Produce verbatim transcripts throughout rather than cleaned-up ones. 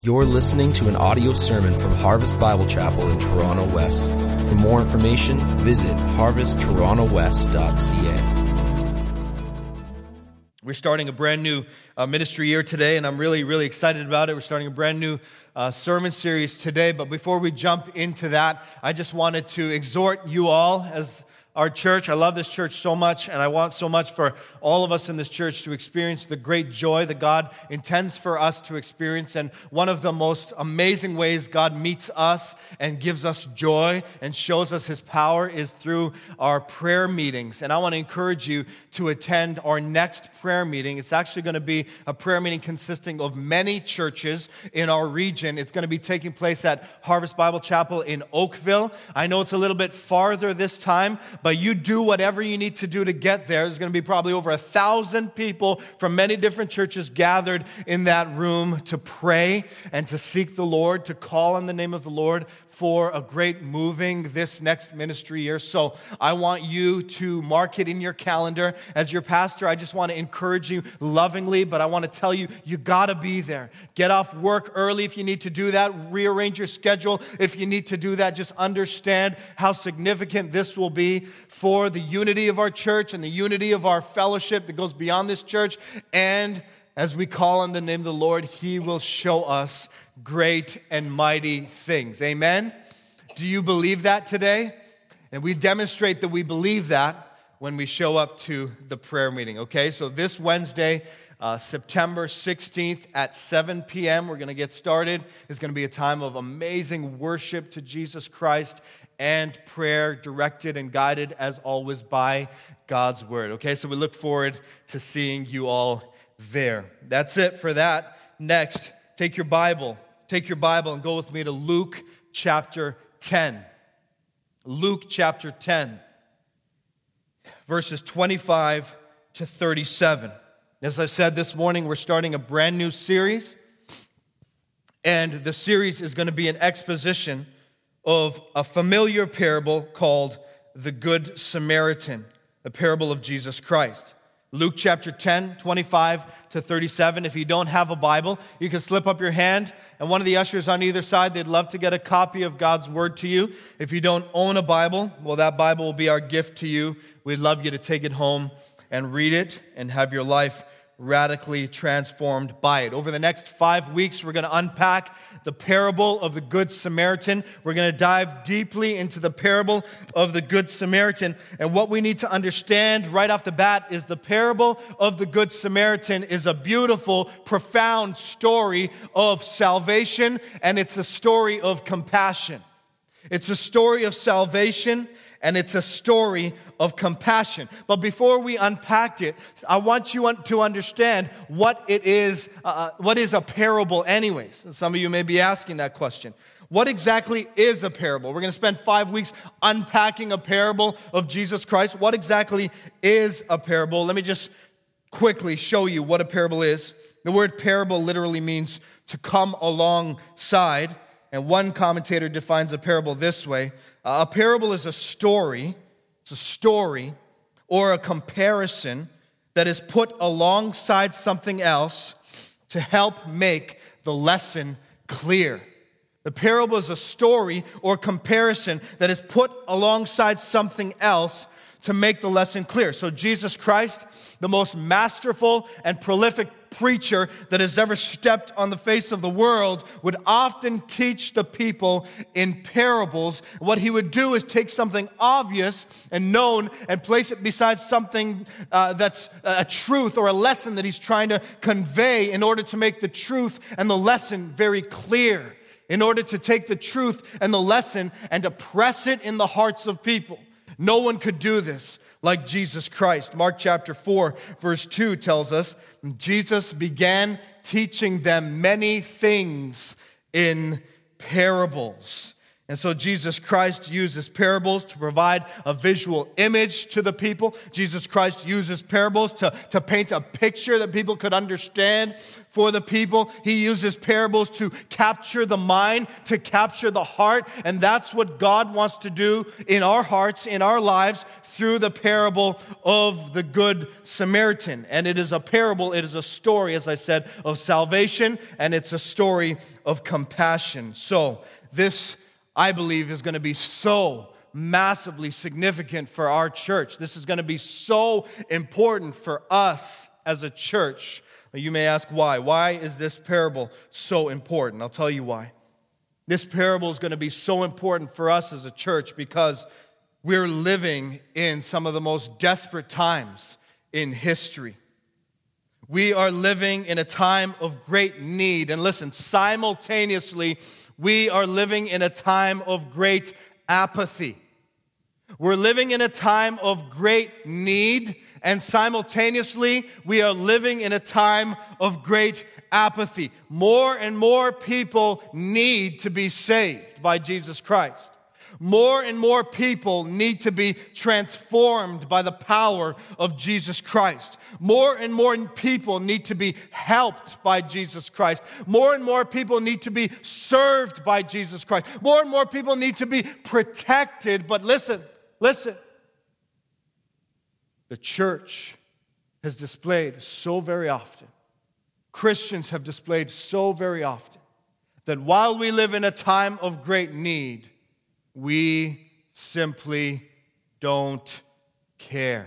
You're listening to an audio sermon from Harvest Bible Chapel in Toronto West. For more information, visit harvest toronto west dot c a. We're starting a brand new uh, ministry year today, and I'm really, really excited about it. We're starting a brand new uh, sermon series today, but before we jump into that, I just wanted to exhort you all as our church. I love this church so much, and I want so much for all of us in this church to experience the great joy that God intends for us to experience. And one of the most amazing ways God meets us and gives us joy and shows us His power is through our prayer meetings. And I want to encourage you to attend our next prayer meeting. It's actually going to be a prayer meeting consisting of many churches in our region. It's going to be taking place at Harvest Bible Chapel in Oakville. I know it's a little bit farther this time, but you do whatever you need to do to get there. There's going to be probably over a thousand people from many different churches gathered in that room to pray and to seek the Lord, to call on the name of the Lord for a great moving this next ministry year. So I want you to mark it in your calendar. As your pastor, I just want to encourage you lovingly, but I want to tell you, you got to be there. Get off work early if you need to do that. Rearrange your schedule if you need to do that. Just understand how significant this will be for the unity of our church and the unity of our fellowship that goes beyond this church. And as we call on the name of the Lord, He will show us great and mighty things. Amen? Do you believe that today? And we demonstrate that we believe that when we show up to the prayer meeting, okay? So this Wednesday, uh, September sixteenth at seven p.m., we're going to get started. It's going to be a time of amazing worship to Jesus Christ and prayer directed and guided, as always, by God's Word, okay? So we look forward to seeing you all there. That's it for that. Next, take your Bible. Take your Bible and go with me to Luke chapter ten. Luke chapter ten, verses twenty-five to thirty-seven. As I said this morning, we're starting a brand new series, and the series is going to be an exposition of a familiar parable called the Good Samaritan, the parable of Jesus Christ. Luke chapter ten, twenty-five to thirty-seven. If you don't have a Bible, you can slip up your hand, and one of the ushers on either side, they'd love to get a copy of God's Word to you. If you don't own a Bible, well, that Bible will be our gift to you. We'd love you to take it home and read it and have your life radically transformed by it. Over the next five weeks, we're going to unpack the parable of the Good Samaritan. We're going to dive deeply into the parable of the Good Samaritan. And what we need to understand right off the bat is the parable of the Good Samaritan is a beautiful, profound story of salvation, and it's a story of compassion. It's a story of salvation, and it's a story of compassion. But before we unpack it, I want you to understand what it is, uh, what is a parable anyways. Some of you may be asking that question. What exactly is a parable? We're going to spend five weeks unpacking a parable of Jesus Christ. What exactly is a parable? Let me just quickly show you what a parable is. The word parable literally means to come alongside. And one commentator defines a parable this way. Uh, a parable is a story, it's a story, or a comparison that is put alongside something else to help make the lesson clear. The parable is a story or comparison that is put alongside something else to make the lesson clear. So Jesus Christ, the most masterful and prolific preacher that has ever stepped on the face of the world, would often teach the people in parables. What he would do is take something obvious and known and place it beside something uh, that's a truth or a lesson that he's trying to convey in order to make the truth and the lesson very clear, in order to take the truth and the lesson and to press it in the hearts of people. No one could do this like Jesus Christ. Mark chapter four, verse two tells us, Jesus began teaching them many things in parables. And so Jesus Christ uses parables to provide a visual image to the people. Jesus Christ uses parables to, to paint a picture that people could understand for the people. He uses parables to capture the mind, to capture the heart. And that's what God wants to do in our hearts, in our lives, through the parable of the Good Samaritan. And it is a parable, it is a story, as I said, of salvation, and it's a story of compassion. So this, I believe, is going to be so massively significant for our church. This is going to be so important for us as a church. You may ask why. Why is this parable so important? I'll tell you why. This parable is going to be so important for us as a church because we're living in some of the most desperate times in history. We are living in a time of great need. And listen, simultaneously, we are living in a time of great apathy. We're living in a time of great need, and simultaneously, we are living in a time of great apathy. More and more people need to be saved by Jesus Christ. More and more people need to be transformed by the power of Jesus Christ. More and more people need to be helped by Jesus Christ. More and more people need to be served by Jesus Christ. More and more people need to be protected. But listen, listen. The church has displayed so very often, Christians have displayed so very often, that while we live in a time of great need, we simply don't care.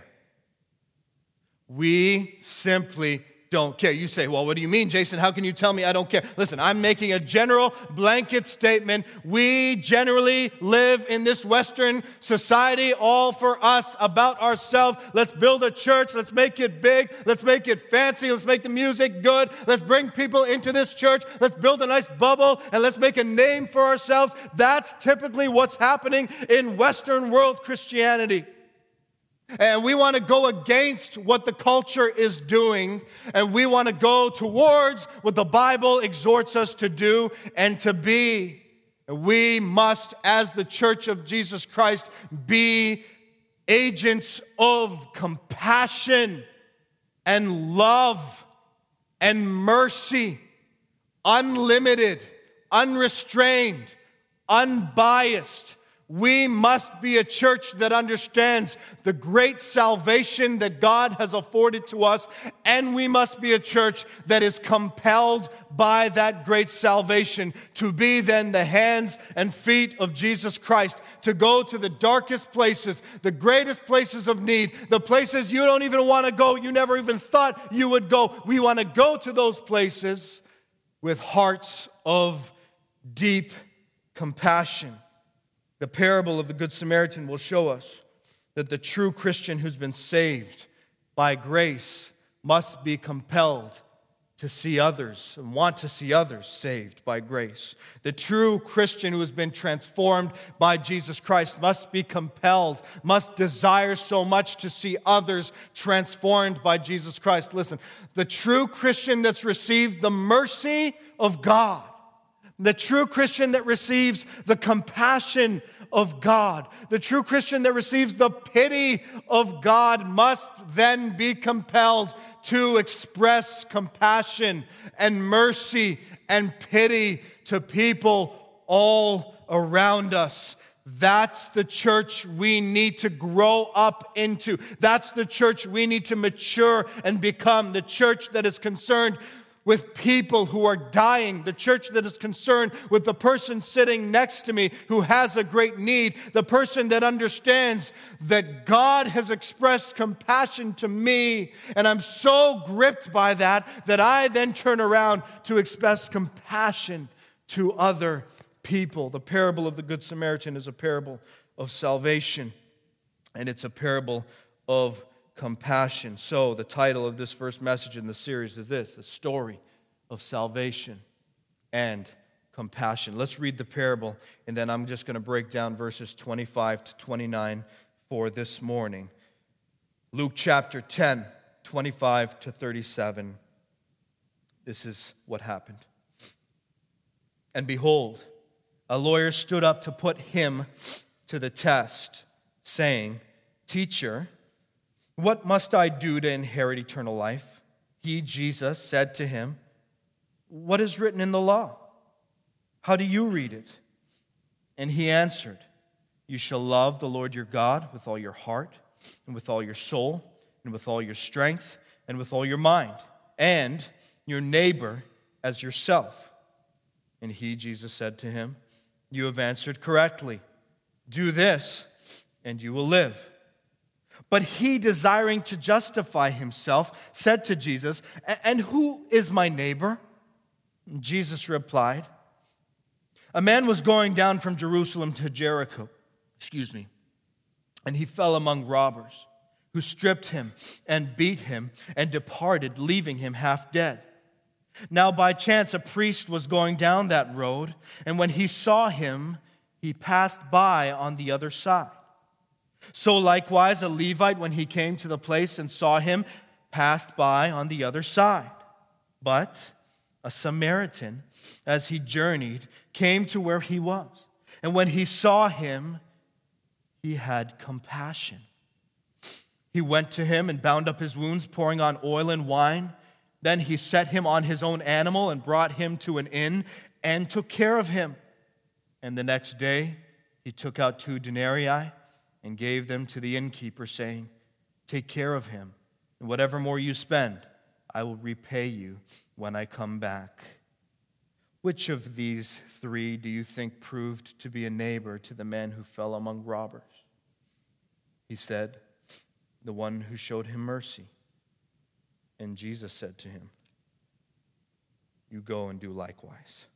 We simply don't care. You say, well, what do you mean, Jason? How can you tell me I don't care? Listen, I'm making a general blanket statement. We generally live in this Western society all for us, about ourselves. Let's build a church. Let's make it big. Let's make it fancy. Let's make the music good. Let's bring people into this church. Let's build a nice bubble and let's make a name for ourselves. That's typically what's happening in Western world Christianity. And we want to go against what the culture is doing, and we want to go towards what the Bible exhorts us to do and to be. And we must, as the Church of Jesus Christ, be agents of compassion and love and mercy, unlimited, unrestrained, unbiased. We must be a church that understands the great salvation that God has afforded to us, and we must be a church that is compelled by that great salvation to be then the hands and feet of Jesus Christ, to go to the darkest places, the greatest places of need, the places you don't even want to go, you never even thought you would go. We want to go to those places with hearts of deep compassion. The parable of the Good Samaritan will show us that the true Christian who's been saved by grace must be compelled to see others and want to see others saved by grace. The true Christian who has been transformed by Jesus Christ must be compelled, must desire so much to see others transformed by Jesus Christ. Listen, the true Christian that's received the mercy of God, the true Christian that receives the compassion of God, the true Christian that receives the pity of God must then be compelled to express compassion and mercy and pity to people all around us. That's the church we need to grow up into. That's the church we need to mature and become. The church that is concerned with people who are dying, the church that is concerned with the person sitting next to me who has a great need, the person that understands that God has expressed compassion to me, and I'm so gripped by that that I then turn around to express compassion to other people. The parable of the Good Samaritan is a parable of salvation, and it's a parable of compassion. So the title of this first message in the series is this: a story of salvation and compassion. Let's read the parable, and then I'm just going to break down verses twenty-five to twenty-nine for this morning. Luke chapter ten, twenty-five to thirty-seven. This is what happened. And behold, a lawyer stood up to put him to the test, saying, "Teacher, what must I do to inherit eternal life?" He, Jesus, said to him, "What is written in the law? How do you read it?" And he answered, "You shall love the Lord your God with all your heart, and with all your soul, and with all your strength, and with all your mind, and your neighbor as yourself." And he, Jesus, said to him, "You have answered correctly. Do this, and you will live." But he, desiring to justify himself, said to Jesus, "And who is my neighbor?" And Jesus replied, "A man was going down from Jerusalem to Jericho, excuse me, and he fell among robbers, who stripped him and beat him and departed, leaving him half dead. Now by chance a priest was going down that road, and when he saw him, he passed by on the other side. So likewise a Levite, when he came to the place and saw him, passed by on the other side. But a Samaritan, as he journeyed, came to where he was. And when he saw him, he had compassion. He went to him and bound up his wounds, pouring on oil and wine. Then he set him on his own animal and brought him to an inn and took care of him. And the next day he took out two denarii and gave them to the innkeeper, saying, "Take care of him, and whatever more you spend, I will repay you when I come back." Which of these three do you think proved to be a neighbor to the man who fell among robbers? He said, "The one who showed him mercy." And Jesus said to him, "You go and do likewise."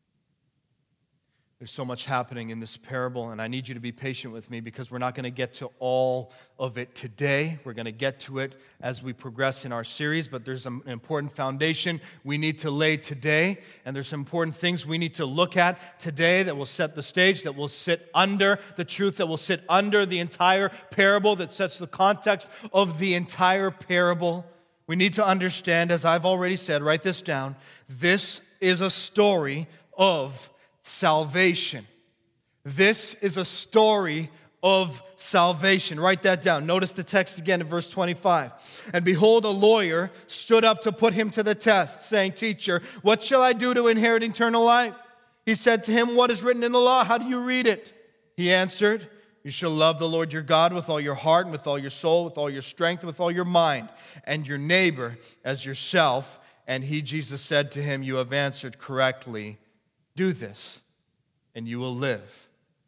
There's so much happening in this parable, and I need you to be patient with me because we're not going to get to all of it today. We're going to get to it as we progress in our series, but there's an important foundation we need to lay today, and there's some important things we need to look at today that will set the stage, that will sit under the truth, that will sit under the entire parable, that sets the context of the entire parable. We need to understand, as I've already said, write this down, this is a story of salvation. This is a story of salvation. Write that down. Notice the text again in verse twenty-five. "And behold, a lawyer stood up to put him to the test, saying, 'Teacher, what shall I do to inherit eternal life?' He said to him, 'What is written in the law? How do you read it?' He answered, 'You shall love the Lord your God with all your heart and with all your soul, with all your strength, and with all your mind, and your neighbor as yourself.' And he, Jesus, said to him, 'You have answered correctly. Do this, and you will live.'"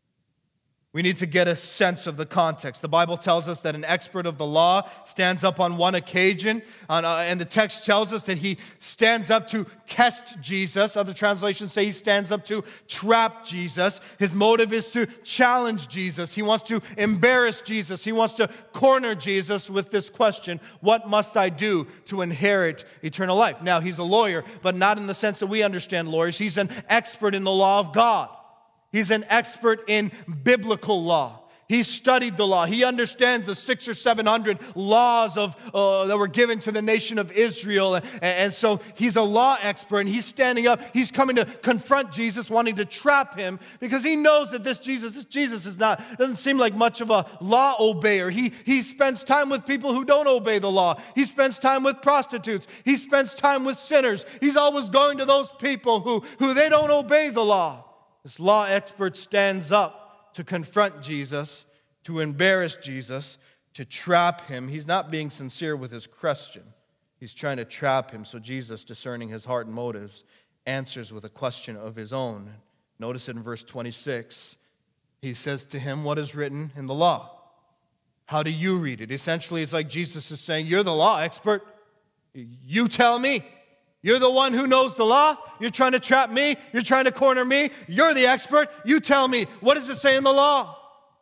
We need to get a sense of the context. The Bible tells us that an expert of the law stands up on one occasion, on, uh, and the text tells us that he stands up to test Jesus. Other translations say he stands up to trap Jesus. His motive is to challenge Jesus. He wants to embarrass Jesus. He wants to corner Jesus with this question, "What must I do to inherit eternal life?" Now, he's a lawyer, but not in the sense that we understand lawyers. He's an expert in the law of God. He's an expert in biblical law. He's studied the law. He understands the six or seven hundred laws of uh, that were given to the nation of Israel. And, and so he's a law expert, and he's standing up. He's coming to confront Jesus, wanting to trap him, because he knows that this Jesus, this Jesus is not, doesn't seem like much of a law obeyer. He, he spends time with people who don't obey the law. He spends time with prostitutes. He spends time with sinners. He's always going to those people who, who they don't obey the law. This law expert stands up to confront Jesus, to embarrass Jesus, to trap him. He's not being sincere with his question. He's trying to trap him. So Jesus, discerning his heart and motives, answers with a question of his own. Notice it in verse twenty-six. He says to him, "What is written in the law? How do you read it?" Essentially, it's like Jesus is saying, "You're the law expert. You tell me. You're the one who knows the law. You're trying to trap me. You're trying to corner me. You're the expert. You tell me. What does it say in the law?"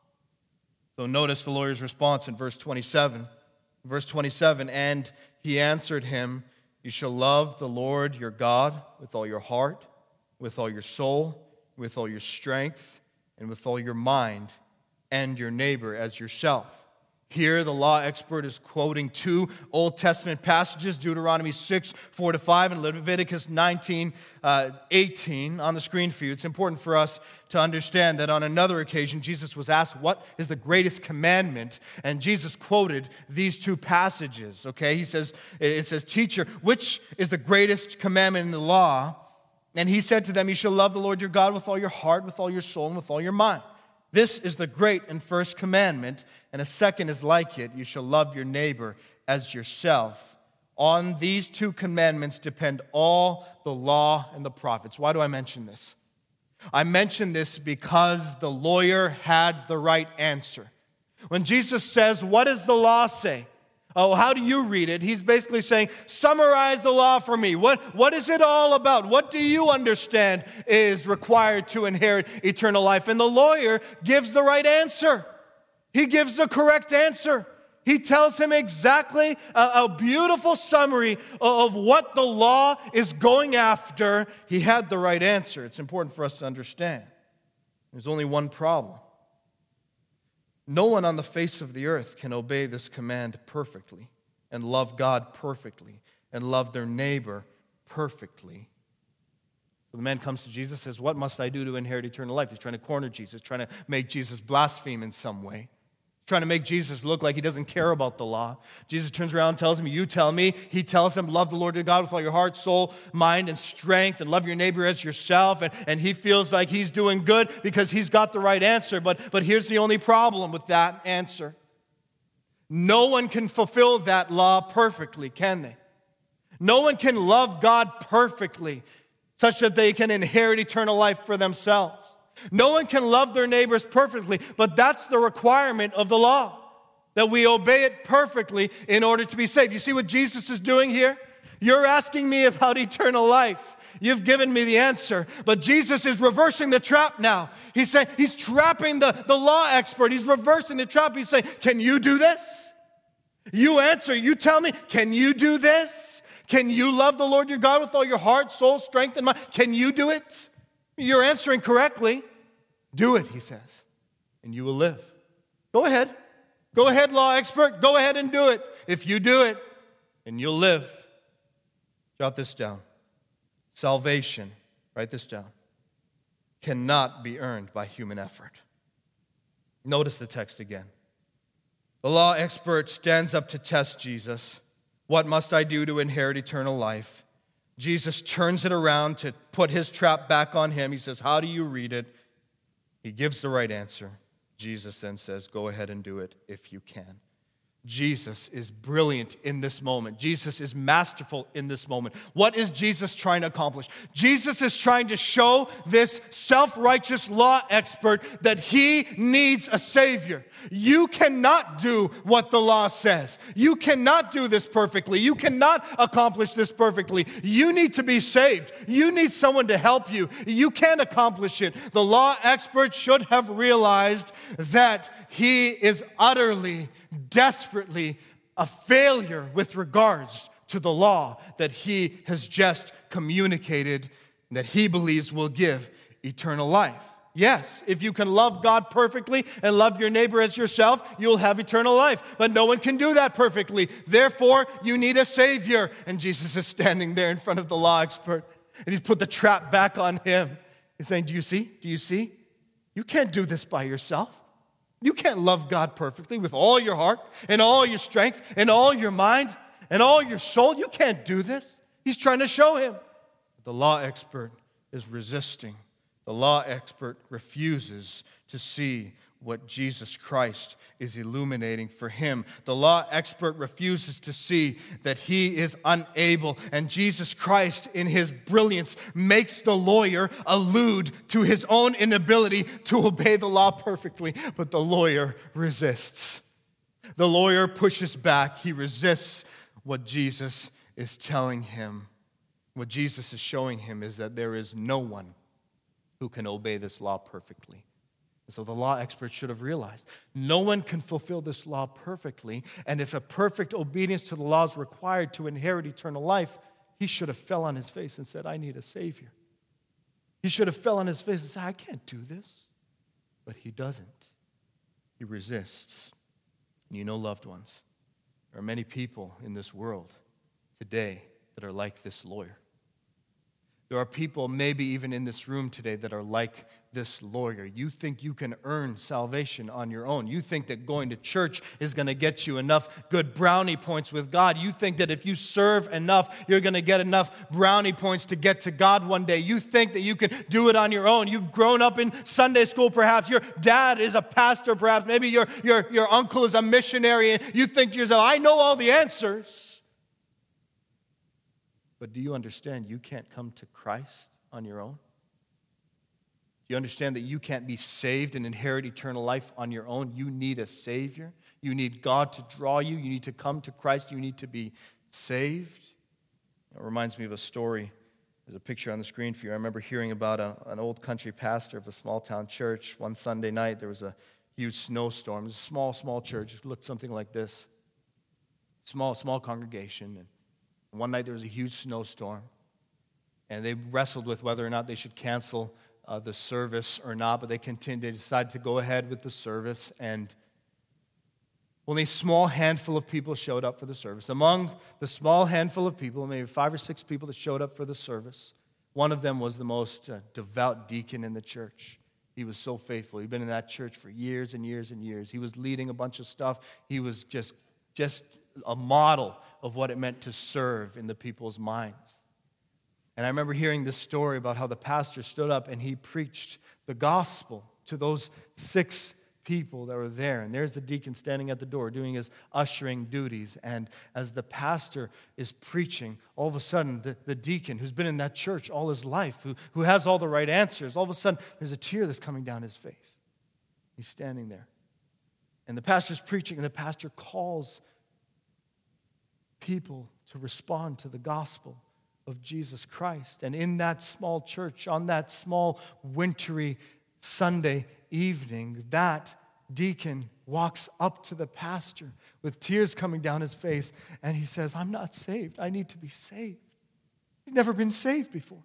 So notice the lawyer's response in verse twenty-seven. Verse twenty-seven, "And he answered him, 'You shall love the Lord your God with all your heart, with all your soul, with all your strength, and with all your mind, and your neighbor as yourself.' Here, the law expert is quoting two Old Testament passages, Deuteronomy six, four to five, and Leviticus nineteen, eighteen on the screen for you. It's important for us to understand that on another occasion, Jesus was asked, what is the greatest commandment? And Jesus quoted these two passages, okay? He says, it says, teacher, which is the greatest commandment in the law? And he said to them, you shall love the Lord your God with all your heart, with all your soul, and with all your mind. This is the great and first commandment, and a second is like it. You shall love your neighbor as yourself. On these two commandments depend all the law and the prophets. Why do I mention this? I mention this because the lawyer had the right answer. When Jesus says, what does the law say? Oh, how do you read it? He's basically saying, summarize the law for me. What, what is it all about? What do you understand is required to inherit eternal life? And the lawyer gives the right answer. He gives the correct answer. He tells him exactly a, a beautiful summary of what the law is going after. He had the right answer. It's important for us to understand. There's only one problem. No one on the face of the earth can obey this command perfectly and love God perfectly and love their neighbor perfectly. So the man comes to Jesus and says, what must I do to inherit eternal life? He's trying to corner Jesus, trying to make Jesus blaspheme in some way. Trying to make Jesus look like he doesn't care about the law. Jesus turns around and tells him, you tell me. He tells him, love the Lord your God with all your heart, soul, mind, and strength, and love your neighbor as yourself. And, and he feels like he's doing good because he's got the right answer. But, but here's the only problem with that answer. No one can fulfill that law perfectly, can they? No one can love God perfectly such that they can inherit eternal life for themselves. No one can love their neighbors perfectly, but that's the requirement of the law, that we obey it perfectly in order to be saved. You see what Jesus is doing here? You're asking me about eternal life. You've given me the answer, but Jesus is reversing the trap now. He's saying, he's trapping the, the law expert. He's reversing the trap. He's saying, can you do this? You answer, you tell me, can you do this? Can you love the Lord your God with all your heart, soul, strength, and mind? Can you do it? You're answering correctly. Do it, he says, and you will live. Go ahead. Go ahead, law expert. Go ahead and do it. If you do it, then you'll live. Jot this down. Salvation, write this down, cannot be earned by human effort. Notice the text again. The law expert stands up to test Jesus. What must I do to inherit eternal life? Jesus turns it around to put his trap back on him. He says, how do you read it? He gives the right answer. Jesus then says, go ahead and do it if you can. Jesus is brilliant in this moment. Jesus is masterful in this moment. What is Jesus trying to accomplish? Jesus is trying to show this self-righteous law expert that he needs a Savior. You cannot do what the law says. You cannot do this perfectly. You cannot accomplish this perfectly. You need to be saved. You need someone to help you. You can't accomplish it. The law expert should have realized that he is utterly, desperately a failure with regards to the law that he has just communicated that he believes will give eternal life. Yes, if you can love God perfectly and love your neighbor as yourself, you'll have eternal life. But no one can do that perfectly. Therefore, you need a Savior. And Jesus is standing there in front of the law expert, and he's put the trap back on him. He's saying, do you see? Do you see? You can't do this by yourself. You can't love God perfectly with all your heart and all your strength and all your mind and all your soul. You can't do this. He's trying to show him. The law expert is resisting. The law expert refuses to see what Jesus Christ is illuminating for him. The law expert refuses to see that he is unable, and Jesus Christ, in his brilliance, makes the lawyer allude to his own inability to obey the law perfectly, but the lawyer resists. The lawyer pushes back. He resists what Jesus is telling him. What Jesus is showing him is that there is no one who can obey this law perfectly. So the law expert should have realized no one can fulfill this law perfectly, and if a perfect obedience to the law is required to inherit eternal life, he should have fell on his face and said, I need a Savior. He should have fell on his face and said, I can't do this. But he doesn't. He resists. You know, loved ones, there are many people in this world today that are like this lawyer. There are people maybe even in this room today that are like this lawyer. You think you can earn salvation on your own. You think that going to church is going to get you enough good brownie points with God. You think that if you serve enough, you're going to get enough brownie points to get to God one day. You think that you can do it on your own. You've grown up in Sunday school perhaps. Your dad is a pastor perhaps. Maybe your, your, your uncle is a missionary. And you think to yourself, I know all the answers. But do you understand you can't come to Christ on your own? Do you understand that you can't be saved and inherit eternal life on your own? You need a Savior. You need God to draw you. You need to come to Christ. You need to be saved. It reminds me of a story. There's a picture on the screen for you. I remember hearing about a, an old country pastor of a small town church. One Sunday night, there was a huge snowstorm. It was a small, small church. It looked something like this. Small, small congregation. And one night there was a huge snowstorm, and they wrestled with whether or not they should cancel uh, the service or not, but they continued. They decided to go ahead with the service, and only a small handful of people showed up for the service. Among the small handful of people, maybe five or six people that showed up for the service, one of them was the most uh, devout deacon in the church. He was so faithful. He'd been in that church for years and years and years. He was leading a bunch of stuff. He was just, just a model of what it meant to serve in the people's minds. And I remember hearing this story about how the pastor stood up and he preached the gospel to those six people that were there. And there's the deacon standing at the door doing his ushering duties. And as the pastor is preaching, all of a sudden the, the deacon who's been in that church all his life, who, who has all the right answers, all of a sudden there's a tear that's coming down his face. He's standing there. And the pastor's preaching, and the pastor calls people to respond to the gospel of Jesus Christ. And in that small church, on that small wintry Sunday evening, that deacon walks up to the pastor with tears coming down his face, and he says, I'm not saved. I need to be saved. He's never been saved before.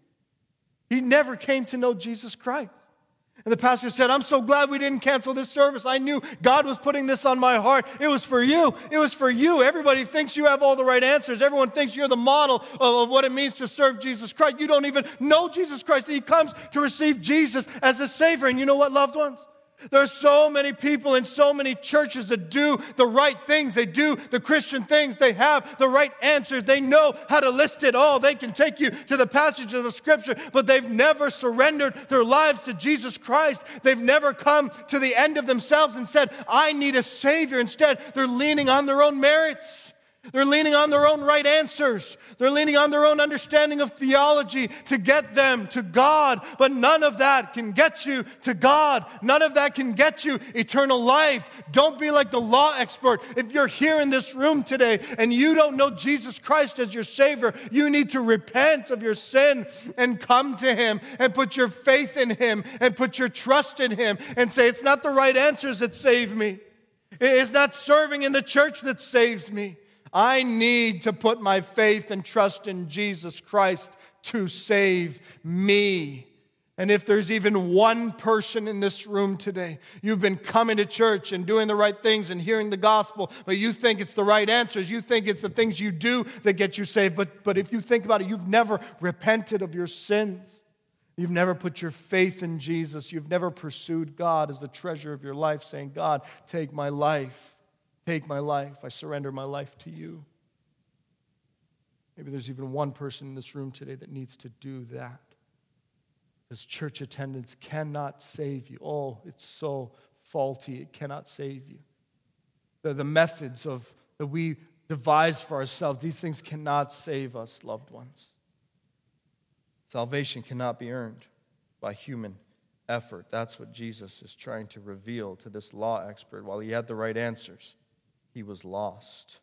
He never came to know Jesus Christ. And the pastor said, I'm so glad we didn't cancel this service. I knew God was putting this on my heart. It was for you. It was for you. Everybody thinks you have all the right answers. Everyone thinks you're the model of, of what it means to serve Jesus Christ. You don't even know Jesus Christ. He comes to receive Jesus as a Savior. And you know what, loved ones? There are so many people in so many churches that do the right things. They do the Christian things. They have the right answers. They know how to list it all. They can take you to the passage of the Scripture, but they've never surrendered their lives to Jesus Christ. They've never come to the end of themselves and said, I need a Savior. Instead, they're leaning on their own merits. They're leaning on their own right answers. They're leaning on their own understanding of theology to get them to God. But none of that can get you to God. None of that can get you eternal life. Don't be like the law expert. If you're here in this room today and you don't know Jesus Christ as your Savior, you need to repent of your sin and come to Him and put your faith in Him and put your trust in Him and say, it's not the right answers that save me. It's not serving in the church that saves me. I need to put my faith and trust in Jesus Christ to save me. And if there's even one person in this room today, you've been coming to church and doing the right things and hearing the gospel, but you think it's the right answers, you think it's the things you do that get you saved, but, but if you think about it, you've never repented of your sins. You've never put your faith in Jesus. You've never pursued God as the treasure of your life, saying, God, take my life. Take my life. I surrender my life to you. Maybe there's even one person in this room today that needs to do that. Because church attendance cannot save you. Oh, it's so faulty. It cannot save you. The, the methods of that we devise for ourselves, these things cannot save us, loved ones. Salvation cannot be earned by human effort. That's what Jesus is trying to reveal to this law expert. While he had the right answers, he was lost.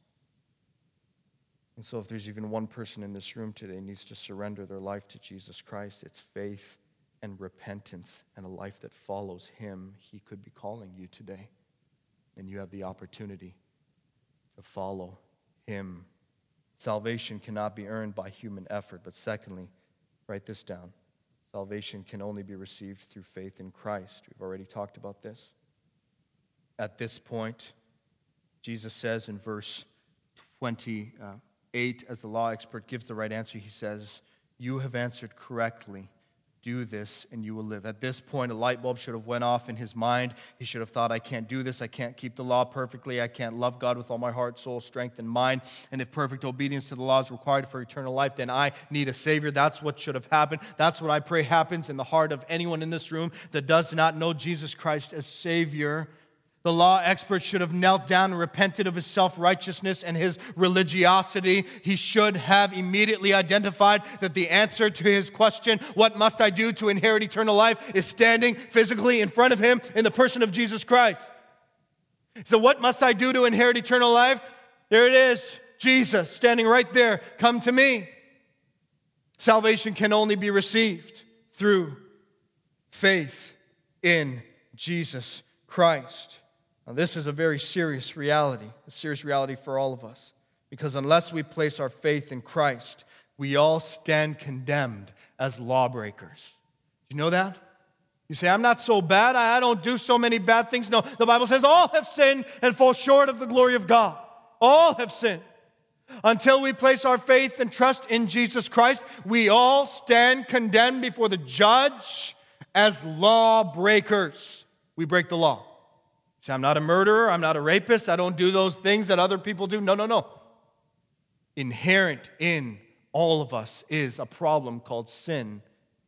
And so if there's even one person in this room today who needs to surrender their life to Jesus Christ, it's faith and repentance and a life that follows him. He could be calling you today, and you have the opportunity to follow him. Salvation cannot be earned by human effort, but secondly, write this down. Salvation can only be received through faith in Christ. We've already talked about this. At this point, Jesus says in verse twenty-eight, as the law expert gives the right answer, he says, "You have answered correctly. Do this and you will live." At this point, a light bulb should have went off in his mind. He should have thought, I can't do this. I can't keep the law perfectly. I can't love God with all my heart, soul, strength, and mind. And if perfect obedience to the law is required for eternal life, then I need a Savior. That's what should have happened. That's what I pray happens in the heart of anyone in this room that does not know Jesus Christ as Savior. The law expert should have knelt down and repented of his self-righteousness and his religiosity. He should have immediately identified that the answer to his question, what must I do to inherit eternal life, is standing physically in front of him in the person of Jesus Christ. So what must I do to inherit eternal life? There it is, Jesus standing right there. Come to me. Salvation can only be received through faith in Jesus Christ. Now, this is a very serious reality, a serious reality for all of us. Because unless we place our faith in Christ, we all stand condemned as lawbreakers. Do you know that? You say, I'm not so bad. I don't do so many bad things. No, the Bible says all have sinned and fall short of the glory of God. All have sinned. Until we place our faith and trust in Jesus Christ, we all stand condemned before the judge as lawbreakers. We break the law. Say, I'm not a murderer, I'm not a rapist, I don't do those things that other people do. No, no, no. Inherent in all of us is a problem called sin.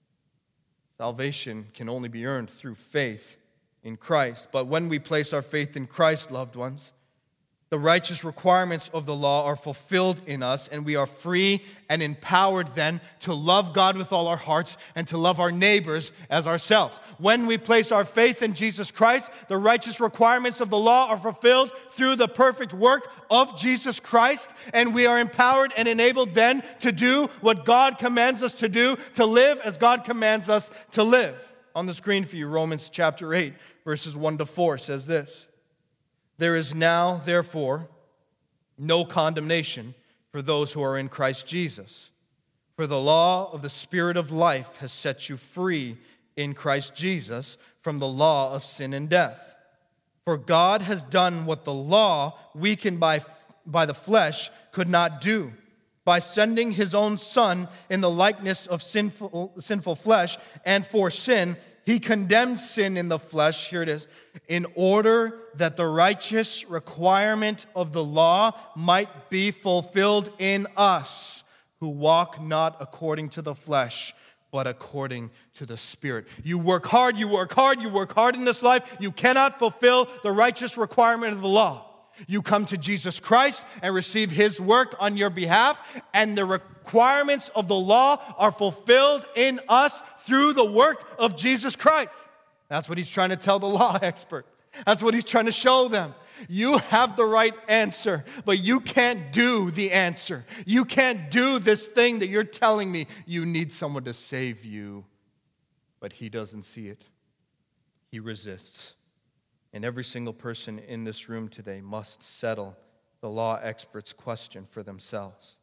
Salvation can only be earned through faith in Christ. But when we place our faith in Christ, loved ones, the righteous requirements of the law are fulfilled in us, and we are free and empowered then to love God with all our hearts and to love our neighbors as ourselves. When we place our faith in Jesus Christ, the righteous requirements of the law are fulfilled through the perfect work of Jesus Christ, and we are empowered and enabled then to do what God commands us to do, to live as God commands us to live. On the screen for you, Romans chapter eight, verses one to four says this. There is now, therefore, no condemnation for those who are in Christ Jesus. For the law of the Spirit of life has set you free in Christ Jesus from the law of sin and death. For God has done what the law, weakened by, by the flesh, could not do. By sending his own Son in the likeness of sinful, sinful flesh, and for sin, he condemned sin in the flesh, here it is, in order that the righteous requirement of the law might be fulfilled in us, who walk not according to the flesh, but according to the Spirit. You work hard, you work hard, you work hard in this life. You cannot fulfill the righteous requirement of the law. You come to Jesus Christ and receive his work on your behalf, and the requirements of the law are fulfilled in us through the work of Jesus Christ. That's what he's trying to tell the law expert. That's what he's trying to show them. You have the right answer, but you can't do the answer. You can't do this thing that you're telling me. You need someone to save you, but he doesn't see it. He resists. And every single person in this room today must settle the law expert's question for themselves.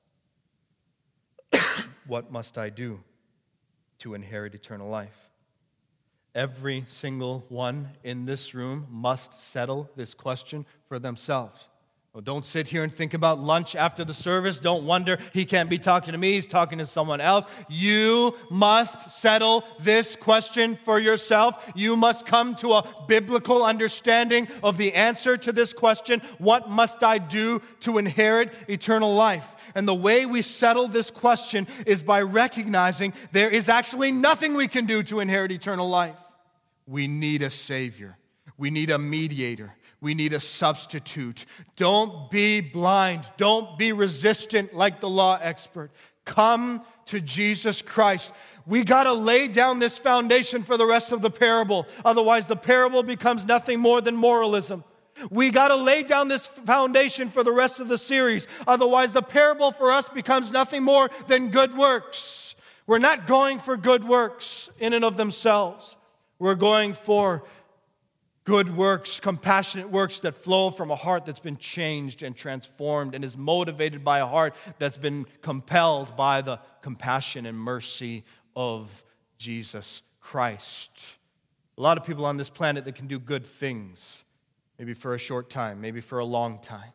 What must I do to inherit eternal life? Every single one in this room must settle this question for themselves. Well, don't sit here and think about lunch after the service. Don't wonder, he can't be talking to me, he's talking to someone else. You must settle this question for yourself. You must come to a biblical understanding of the answer to this question. What must I do to inherit eternal life? And the way we settle this question is by recognizing there is actually nothing we can do to inherit eternal life. We need a Savior. We need a mediator. We need a substitute. Don't be blind. Don't be resistant like the law expert. Come to Jesus Christ. We got to lay down this foundation for the rest of the parable. Otherwise, the parable becomes nothing more than moralism. We got to lay down this foundation for the rest of the series. Otherwise, the parable for us becomes nothing more than good works. We're not going for good works in and of themselves. We're going for good works, compassionate works that flow from a heart that's been changed and transformed and is motivated by a heart that's been compelled by the compassion and mercy of Jesus Christ. A lot of people on this planet that can do good things. maybe for a short time, maybe for a long time.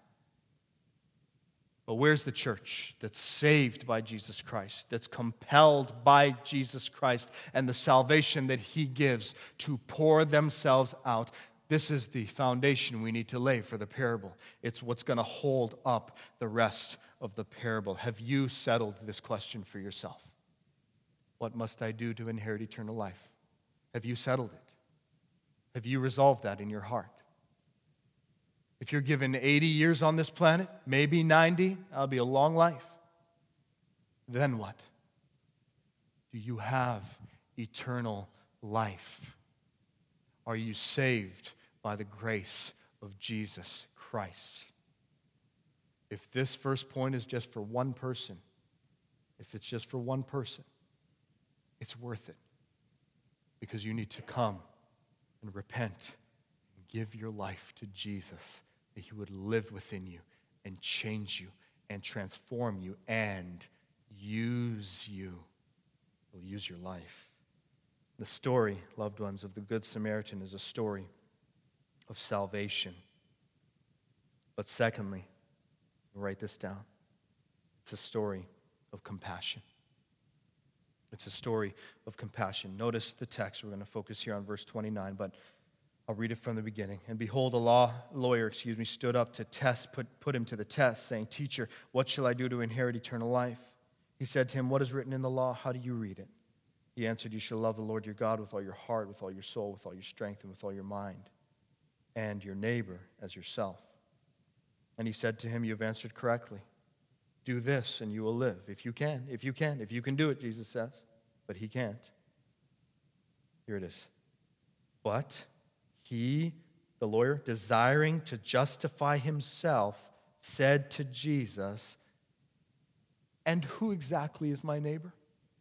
But where's the church that's saved by Jesus Christ, that's compelled by Jesus Christ and the salvation that He gives to pour themselves out? This is the foundation we need to lay for the parable. It's what's going to hold up the rest of the parable. Have you settled this question for yourself? What must I do to inherit eternal life? Have you settled it? Have you resolved that in your heart? If you're given eighty years on this planet, maybe ninety, that'll be a long life. Then what? Do you have eternal life? Are you saved by the grace of Jesus Christ? If this first point is just for one person, if it's just for one person, it's worth it. Because you need to come and repent and give your life to Jesus, that He would live within you and change you and transform you and use you. He'll use your life. The story, loved ones, of the Good Samaritan is a story of salvation. But secondly, write this down, it's a story of compassion. It's a story of compassion. Notice the text. We're going to focus here on verse twenty-nine, but I'll read it from the beginning. And behold, a law lawyer, excuse me, stood up to test, put, put him to the test, saying, Teacher, what shall I do to inherit eternal life? He said to him, What is written in the law? How do you read it? He answered, You shall love the Lord your God with all your heart, with all your soul, with all your strength, and with all your mind, and your neighbor as yourself. And he said to him, You have answered correctly. Do this and you will live. If you can, if you can, if you can do it, Jesus says. But he can't. Here it is. But he, the lawyer, desiring to justify himself, said to Jesus, And who exactly is my neighbor?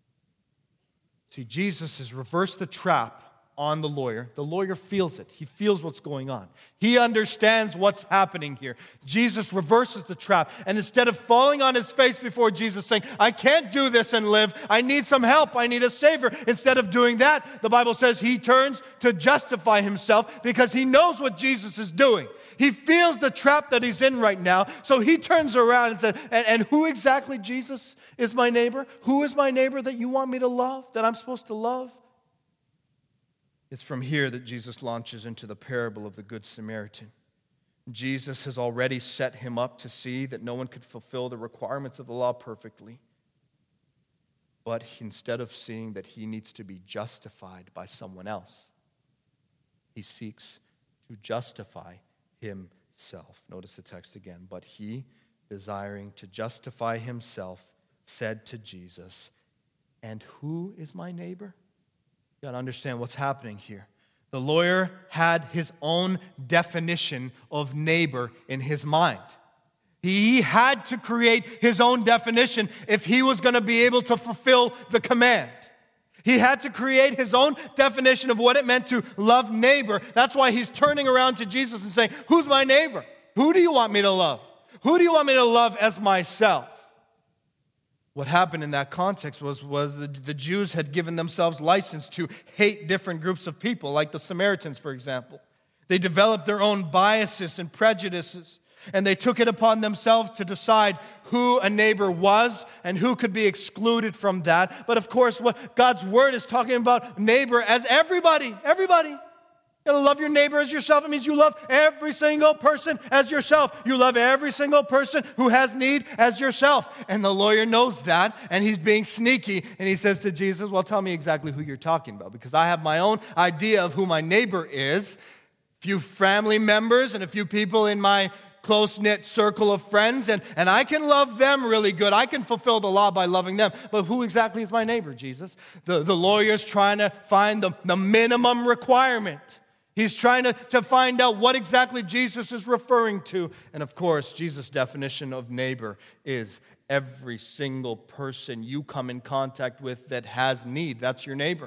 See, Jesus has reversed the trap on the lawyer. The lawyer feels it. He feels what's going on. He understands what's happening here. Jesus reverses the trap. And instead of falling on his face before Jesus saying, I can't do this and live. I need some help. I need a Savior. Instead of doing that, the Bible says he turns to justify himself because he knows what Jesus is doing. He feels the trap that he's in right now. So he turns around and says, and, and who exactly, Jesus, is my neighbor? Who is my neighbor that you want me to love, that I'm supposed to love? It's from here that Jesus launches into the parable of the Good Samaritan. Jesus has already set him up to see that no one could fulfill the requirements of the law perfectly. But instead of seeing that he needs to be justified by someone else, he seeks to justify himself. Notice the text again. But he, desiring to justify himself, said to Jesus, And who is my neighbor? You got to understand what's happening here. The lawyer had his own definition of neighbor in his mind. He had to create his own definition if he was going to be able to fulfill the command. He had to create his own definition of what it meant to love neighbor. That's why he's turning around to Jesus and saying, Who's my neighbor? Who do you want me to love? Who do you want me to love as myself? What happened in that context was, was the, the Jews had given themselves license to hate different groups of people, like the Samaritans, for example. They developed their own biases and prejudices, and they took it upon themselves to decide who a neighbor was and who could be excluded from that. But of course, what God's Word is talking about neighbor as everybody, everybody. You love your neighbor as yourself. It means you love every single person as yourself. You love every single person who has need as yourself. And the lawyer knows that, and he's being sneaky. And he says to Jesus, well, tell me exactly who you're talking about, because I have my own idea of who my neighbor is. A few family members and a few people in my close-knit circle of friends, and, and I can love them really good. I can fulfill the law by loving them. But who exactly is my neighbor, Jesus? The, the lawyer's trying to find the, the minimum requirement. He's trying to, to find out what exactly Jesus is referring to. And of course, Jesus' definition of neighbor is every single person you come in contact with that has need. That's your neighbor.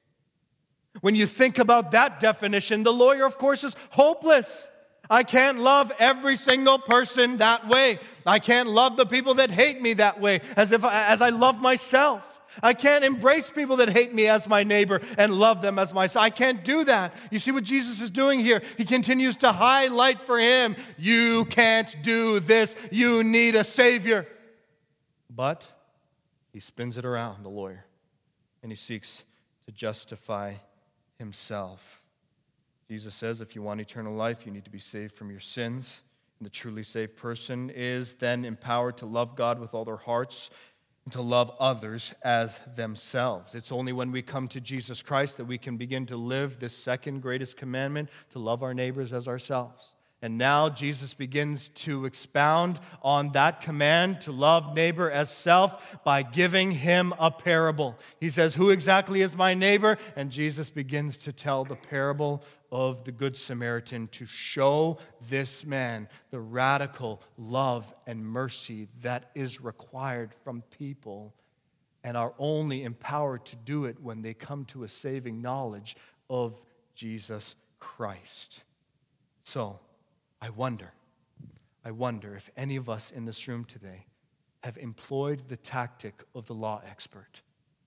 When you think about that definition, the lawyer, of course, is hopeless. I can't love every single person that way. I can't love the people that hate me that way as if as I love myself. I can't embrace people that hate me as my neighbor and love them as myself. I can't do that. You see what Jesus is doing here? He continues to highlight for him, you can't do this. You need a Savior. But he spins it around, the lawyer, and he seeks to justify himself. Jesus says, if you want eternal life, you need to be saved from your sins. And the truly saved person is then empowered to love God with all their hearts and to love others as themselves. It's only when we come to Jesus Christ that we can begin to live this second greatest commandment, to love our neighbors as ourselves. And now Jesus begins to expound on that command to love neighbor as self by giving him a parable. He says, who exactly is my neighbor? And Jesus begins to tell the parable of the Good Samaritan to show this man the radical love and mercy that is required from people and are only empowered to do it when they come to a saving knowledge of Jesus Christ. So, I wonder, I wonder if any of us in this room today have employed the tactic of the law expert.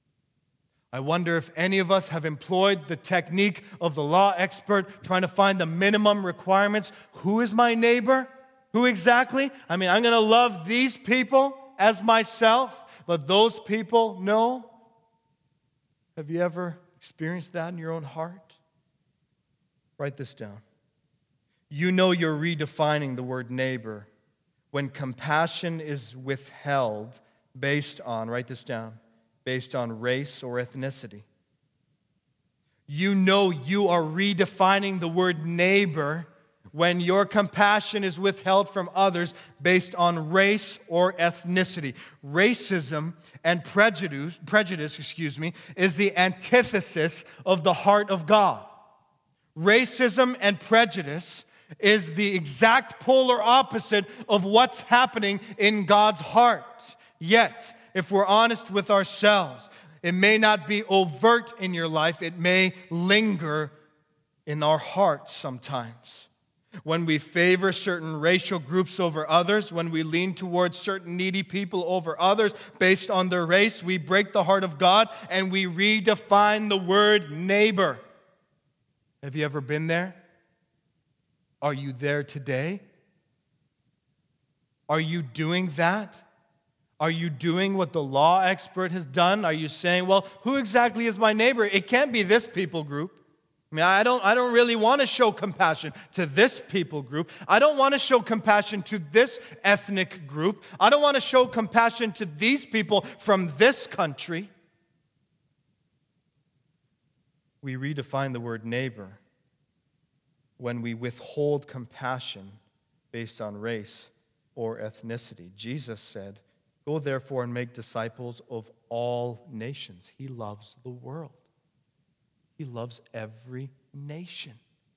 I wonder if any of us have employed the technique of the law expert, trying to find the minimum requirements. Who is my neighbor? Who exactly? I mean, I'm going to love these people as myself, but those people, no. Have you ever experienced that in your own heart? Write this down. You know you're redefining the word neighbor when compassion is withheld based on, write this down, based on race or ethnicity. You know you are redefining the word neighbor when your compassion is withheld from others based on race or ethnicity. Racism and prejudice, prejudice, excuse me, is the antithesis of the heart of God. Racism and prejudice is the exact polar opposite of what's happening in God's heart. Yet, if we're honest with ourselves, it may not be overt in your life, it may linger in our hearts sometimes. When we favor certain racial groups over others, when we lean towards certain needy people over others based on their race, we break the heart of God and we redefine the word neighbor. Have you ever been there? Are you there today? Are you doing that? Are you doing what the law expert has done? Are you saying, well, who exactly is my neighbor? It can't be this people group. I mean, I don't, I don't really want to show compassion to this people group. I don't want to show compassion to this ethnic group. I don't want to show compassion to these people from this country. We redefine the word neighbor when we withhold compassion based on race or ethnicity. Jesus said, go therefore and make disciples of all nations. He loves the world. He loves every nation.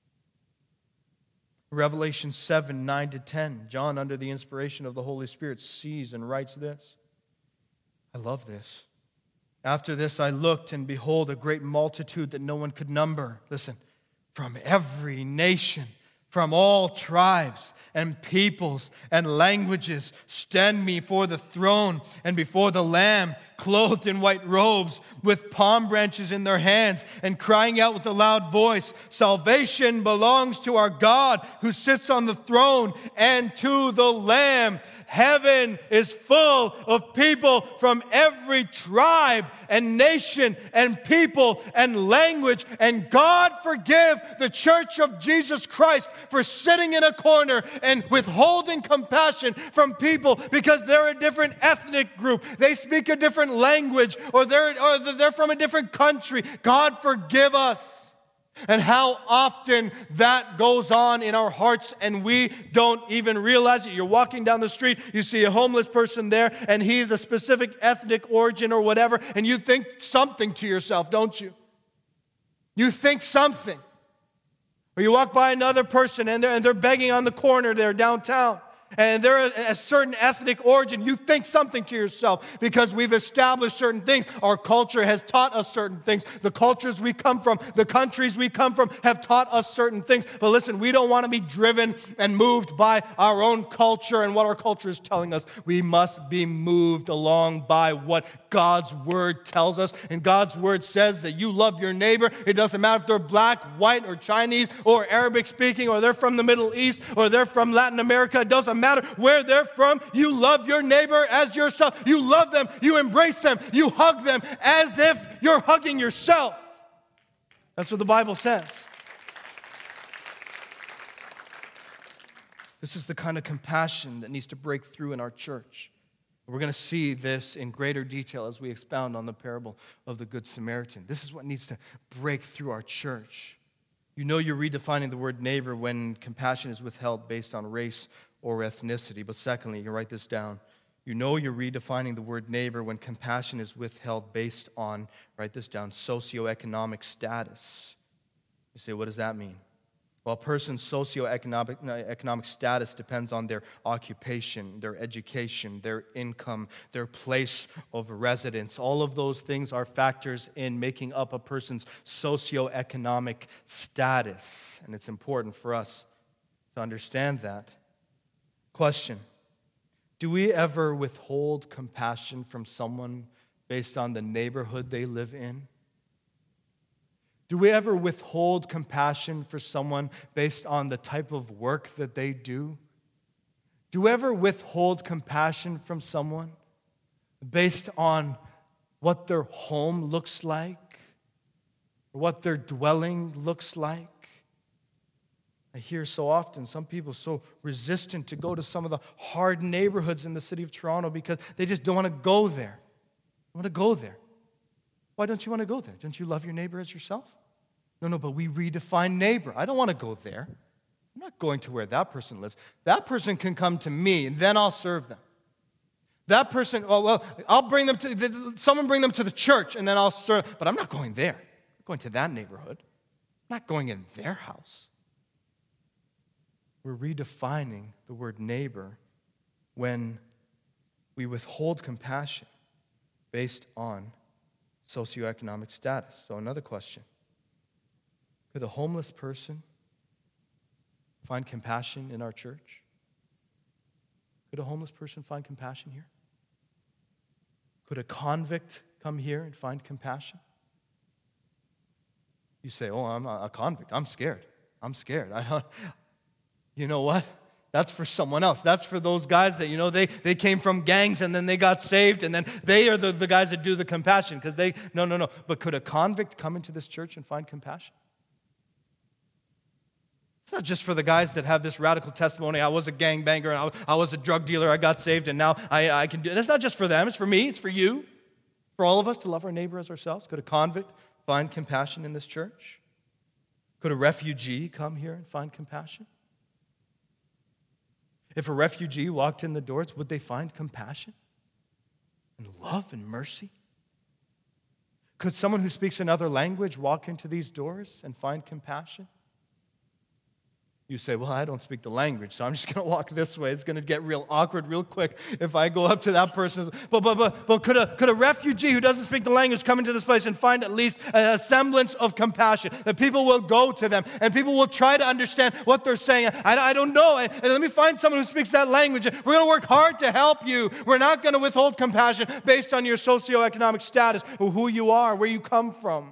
Revelation seven, nine to ten, John, under the inspiration of the Holy Spirit, sees and writes this. I love this. After this I looked, and behold, a great multitude that no one could number. Listen. From every nation, from all tribes and peoples and languages, stand before the throne and before the Lamb, clothed in white robes, with palm branches in their hands, and crying out with a loud voice, salvation belongs to our God who sits on the throne and to the Lamb. Heaven is full of people from every tribe and nation and people and language. And God forgive the church of Jesus Christ for sitting in a corner and withholding compassion from people because they're a different ethnic group. They speak a different language, or they're, or they're from a different country. God forgive us. And how often that goes on in our hearts and we don't even realize it. You're walking down the street, you see a homeless person there, and he's a specific ethnic origin or whatever, and you think something to yourself, don't you? You think something. Or you walk by another person and they're, and they're begging on the corner there downtown, And they're a, a certain ethnic origin, you think something to yourself because we've established certain things. Our culture has taught us certain things. The cultures we come from, the countries we come from have taught us certain things. But listen, we don't want to be driven and moved by our own culture and what our culture is telling us. We must be moved along by what God's Word tells us. And God's Word says that you love your neighbor. It doesn't matter if they're black, white, or Chinese, or Arabic speaking, or they're from the Middle East, or they're from Latin America. It doesn't matter where they're from. You love your neighbor as yourself. You love them. You embrace them. You hug them as if you're hugging yourself. That's what the Bible says. This is the kind of compassion that needs to break through in our church. We're going to see this in greater detail as we expound on the parable of the Good Samaritan. This is what needs to break through our church. You know you're redefining the word neighbor when compassion is withheld based on race or ethnicity. But secondly, you can write this down. You know you're redefining the word neighbor when compassion is withheld based on, write this down, socioeconomic status. You say, what does that mean? Well, a person's socioeconomic economic status depends on their occupation, their education, their income, their place of residence. All of those things are factors in making up a person's socioeconomic status. And it's important for us to understand that. Question: do we ever withhold compassion from someone based on the neighborhood they live in? Do we ever withhold compassion for someone based on the type of work that they do? Do we ever withhold compassion from someone based on what their home looks like, or what their dwelling looks like? I hear so often some people so resistant to go to some of the hard neighborhoods in the city of Toronto because they just don't want to go there. They want to go there. Why don't you want to go there? Don't you love your neighbor as yourself? No, no, but we redefine neighbor. I don't want to go there. I'm not going to where that person lives. That person can come to me, and then I'll serve them. That person, oh, well, I'll bring them to, someone bring them to the church, and then I'll serve. But I'm not going there. I'm going to that neighborhood. I'm not going in their house. We're redefining the word neighbor when we withhold compassion based on socioeconomic status. So another question. Could a homeless person find compassion in our church? Could a homeless person find compassion here? Could a convict come here and find compassion? You say, oh, I'm a convict. I'm scared. I'm scared. I don't, you know what? That's for someone else. That's for those guys that, you know, they, they came from gangs and then they got saved and then they are the, the guys that do the compassion because they, no, no, no. But could a convict come into this church and find compassion? It's not just for the guys that have this radical testimony. I was a gangbanger, I, I was a drug dealer, I got saved, and now I, I can do it. That's not just for them. It's for me. It's for you. For all of us to love our neighbor as ourselves. Could a convict find compassion in this church? Could a refugee come here and find compassion? If a refugee walked in the doors, would they find compassion and love and mercy? Could someone who speaks another language walk into these doors and find compassion? You say, well, I don't speak the language, so I'm just going to walk this way. It's going to get real awkward real quick if I go up to that person. But, but, but, but could, a, could a refugee who doesn't speak the language come into this place and find at least a, a semblance of compassion? That people will go to them and people will try to understand what they're saying. I, I don't know. And, and let me find someone who speaks that language. We're going to work hard to help you. We're not going to withhold compassion based on your socioeconomic status or who you are, where you come from.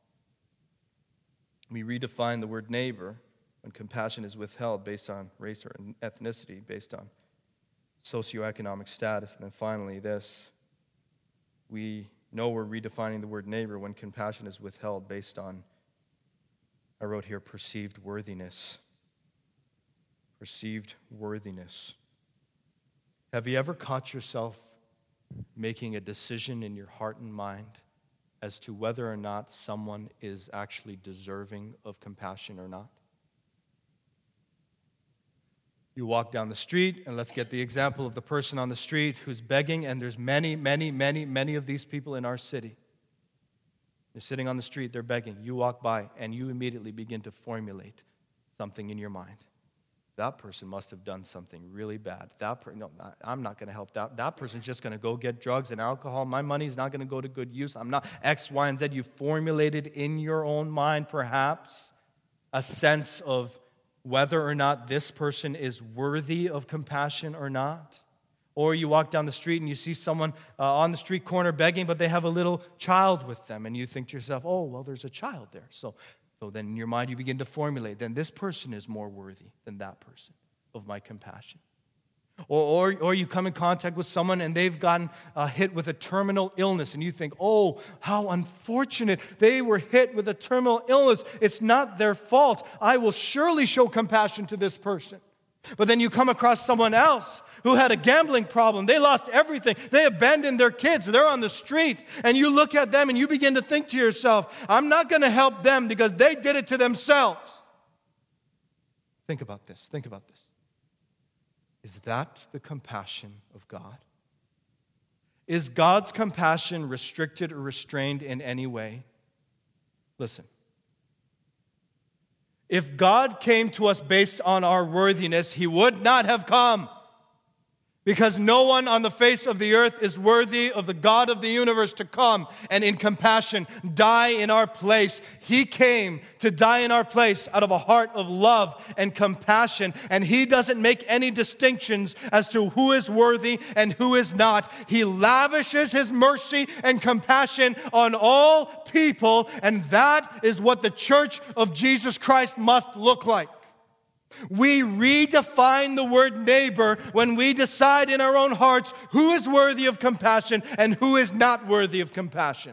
We redefine the word neighbor when compassion is withheld based on race or ethnicity, based on socioeconomic status. And then finally, this, we know we're redefining the word neighbor when compassion is withheld based on, I wrote here, perceived worthiness. Perceived worthiness. Have you ever caught yourself making a decision in your heart and mind as to whether or not someone is actually deserving of compassion or not? You walk down the street, and let's get the example of the person on the street who's begging, and there's many, many, many, many of these people in our city. They're sitting on the street, they're begging. You walk by, and you immediately begin to formulate something in your mind. that person must have done something really bad. That per- no, I'm not going to help that. That person's just going to go get drugs and alcohol. My money's not going to go to good use. I'm not X, Y, and Z. You formulated in your own mind, perhaps, a sense of whether or not this person is worthy of compassion or not. Or you walk down the street and you see someone uh, on the street corner begging, but they have a little child with them, and you think to yourself, oh, well, there's a child there. So So then in your mind you begin to formulate, then this person is more worthy than that person of my compassion. Or, or, or you come in contact with someone and they've gotten uh, hit with a terminal illness, and you think, oh, how unfortunate. They were hit with a terminal illness. It's not their fault. I will surely show compassion to this person. But then you come across someone else who had a gambling problem. They lost everything. They abandoned their kids. They're on the street. And you look at them and you begin to think to yourself, I'm not going to help them because they did it to themselves. Think about this. Think about this. Is that the compassion of God? Is God's compassion restricted or restrained in any way? Listen. If God came to us based on our worthiness, He would not have come. Because no one on the face of the earth is worthy of the God of the universe to come and in compassion die in our place. He came to die in our place out of a heart of love and compassion. And He doesn't make any distinctions as to who is worthy and who is not. He lavishes His mercy and compassion on all people. And that is what the church of Jesus Christ must look like. We redefine the word neighbor when we decide in our own hearts who is worthy of compassion and who is not worthy of compassion.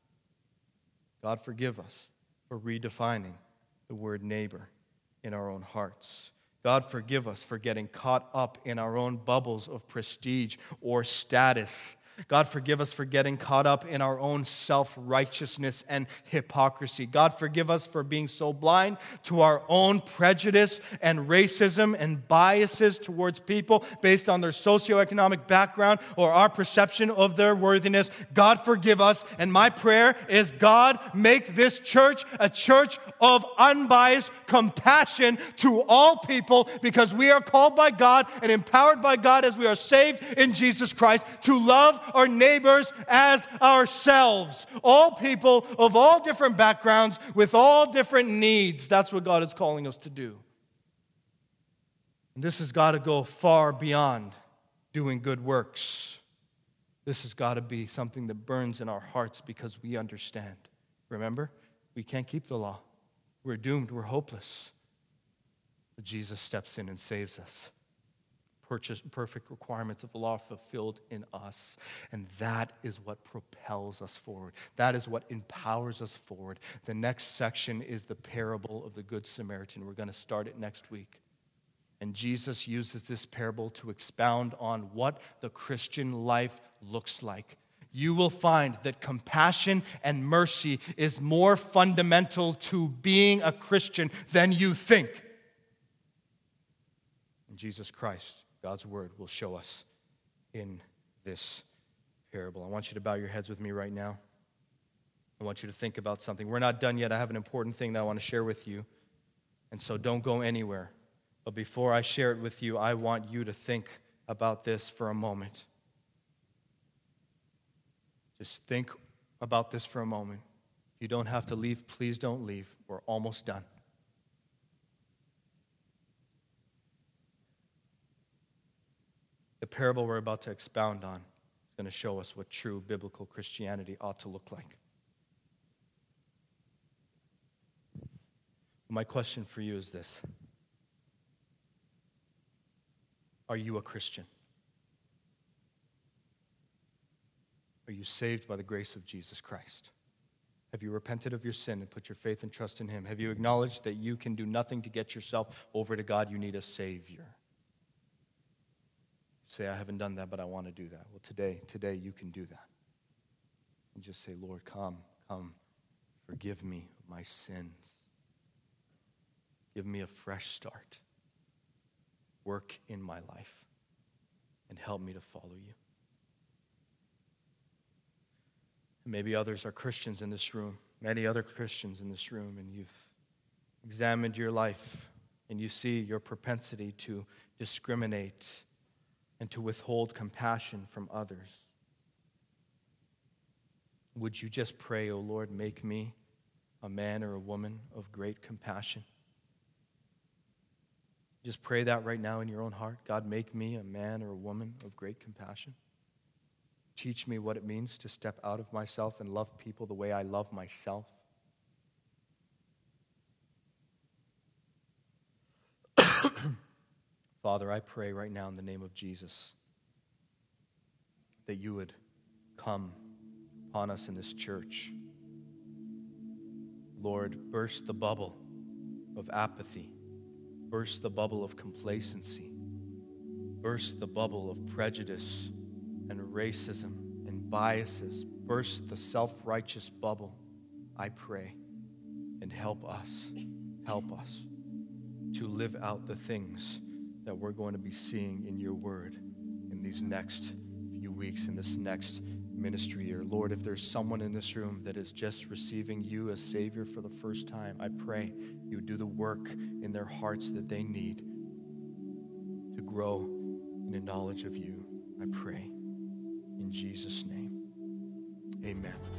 God forgive us for redefining the word neighbor in our own hearts. God forgive us for getting caught up in our own bubbles of prestige or status. God forgive us for getting caught up in our own self-righteousness and hypocrisy. God forgive us for being so blind to our own prejudice and racism and biases towards people based on their socioeconomic background or our perception of their worthiness. God forgive us, and my prayer is, God, make this church a church of unbiased compassion to all people, because we are called by God and empowered by God as we are saved in Jesus Christ to love our neighbors as ourselves. All people of all different backgrounds with all different needs. That's what God is calling us to do. And this has got to go far beyond doing good works. This has got to be something that burns in our hearts because we understand. Remember, we can't keep the law. We're doomed. We're hopeless. But Jesus steps in and saves us. Purchase, perfect requirements of the law fulfilled in us. And that is what propels us forward. That is what empowers us forward. The next section is the parable of the Good Samaritan. We're going to start it next week. And Jesus uses this parable to expound on what the Christian life looks like. You will find that compassion and mercy is more fundamental to being a Christian than you think. And Jesus Christ, God's word, will show us in this parable. I want you to bow your heads with me right now. I want you to think about something. We're not done yet. I have an important thing that I want to share with you. And so don't go anywhere. But before I share it with you, I want you to think about this for a moment. Just think about this for a moment. You don't have to leave. Please don't leave. We're almost done. The parable we're about to expound on is going to show us what true biblical Christianity ought to look like. My question for you is this. Are you a Christian? Are you saved by the grace of Jesus Christ? Have you repented of your sin and put your faith and trust in Him? Have you acknowledged that you can do nothing to get yourself over to God? You need a Savior. Say, I haven't done that, but I want to do that. Well, today, today you can do that. And just say, Lord, come, come, forgive me of my sins. Give me a fresh start. Work in my life and help me to follow you. Maybe others are Christians in this room, many other Christians in this room, and you've examined your life and you see your propensity to discriminate and to withhold compassion from others, would you just pray, "Oh Lord, make me a man or a woman of great compassion"? Just pray that right now in your own heart. God, make me a man or a woman of great compassion. Teach me what it means to step out of myself and love people the way I love myself. Father, I pray right now in the name of Jesus that you would come upon us in this church. Lord, burst the bubble of apathy. Burst the bubble of complacency. Burst the bubble of prejudice and racism and biases. Burst the self-righteous bubble, I pray, and help us, help us to live out the things that we're going to be seeing in your word in these next few weeks, in this next ministry year. Lord, if there's someone in this room that is just receiving you as Savior for the first time, I pray you would do the work in their hearts that they need to grow in a knowledge of you. I pray in Jesus' name. Amen.